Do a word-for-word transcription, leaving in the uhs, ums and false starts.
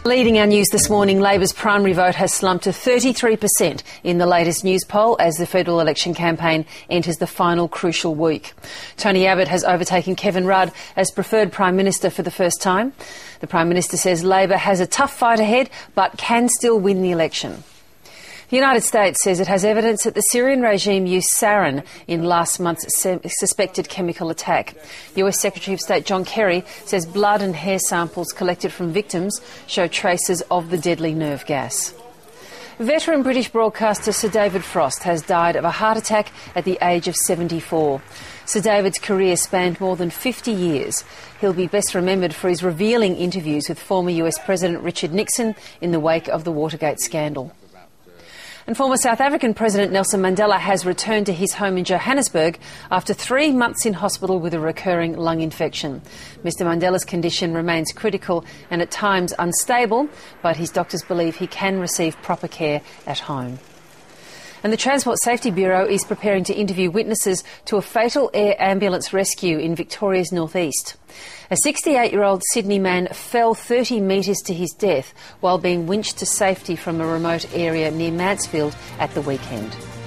Leading our news this morning, Labor's primary vote has slumped to thirty-three percent in the latest news poll as the federal election campaign enters the final crucial week. Tony Abbott has overtaken Kevin Rudd as preferred Prime Minister for the first time. The Prime Minister says Labor has a tough fight ahead but can still win the election. The United States says it has evidence that the Syrian regime used sarin in last month's suspected chemical attack. U S Secretary of State John Kerry says blood and hair samples collected from victims show traces of the deadly nerve gas. Veteran British broadcaster Sir David Frost has died of a heart attack at the age of seventy-four. Sir David's career spanned more than fifty years. He'll be best remembered for his revealing interviews with former U S President Richard Nixon in the wake of the Watergate scandal. And former South African President Nelson Mandela has returned to his home in Johannesburg after three months in hospital with a recurring lung infection. Mister Mandela's condition remains critical and at times unstable, but his doctors believe he can receive proper care at home. And the Transport Safety Bureau is preparing to interview witnesses to a fatal air ambulance rescue in Victoria's northeast. A sixty-eight-year-old Sydney man fell thirty metres to his death while being winched to safety from a remote area near Mansfield at the weekend.